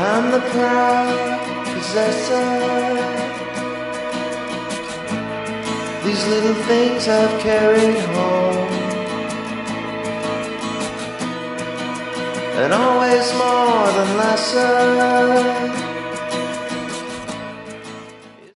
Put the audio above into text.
I'm the proud possessor. These little things I've carried home, and always more than lesser.